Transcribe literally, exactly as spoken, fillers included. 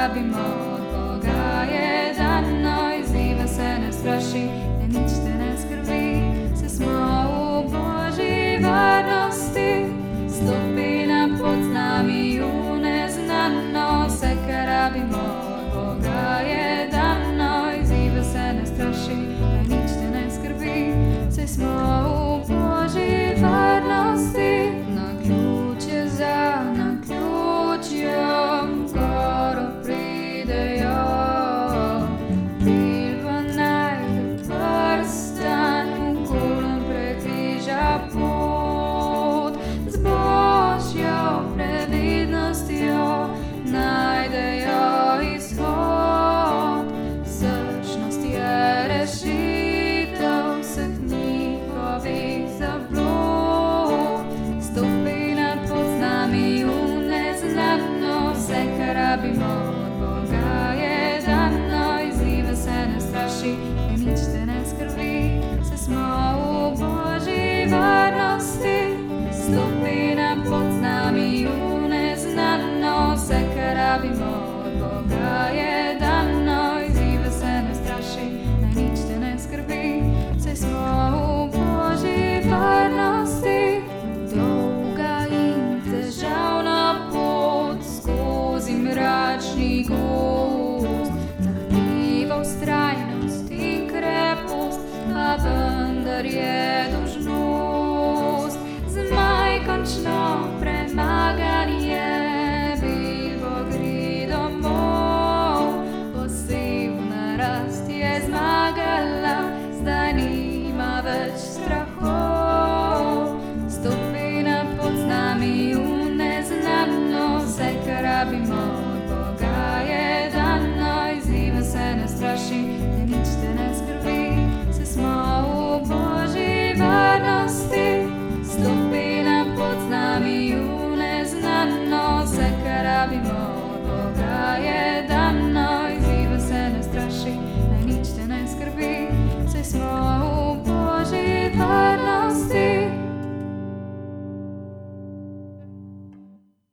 rabimo od Boga je dano i ziva se ne straši, ne nič te ne skrbi, se smo u Božji varnosti, stopi na put s nami u neznano, se ka rabimo od Boga je dano i ziva se ne straši, ne nič te ne skrbi, se smo u Božji varnosti, na ključ je za, na ključ jom, skoro pridejo, Bilba najde prstan, u kulom prekriža put, z Božjo previdnostjo najdejo ishod, srčnost je rešitev vseh njihovih zablud, stopi na put s nami u neznano, vse kar rabimo od Boga je dano i ziva se ne straši, i nič te ne skrbi, se smo u Božji varnosti, stopi na put s nami u neznano, vse kar rabimo od Boga je dano i ziva se ne straši, ne nič te ne skrbi, se smo u Božji varnosti, dolga in težavna pot skozi mračni gozd, zahteva vztrajnost in krepost, a vendar je dolžnost, zmaj končno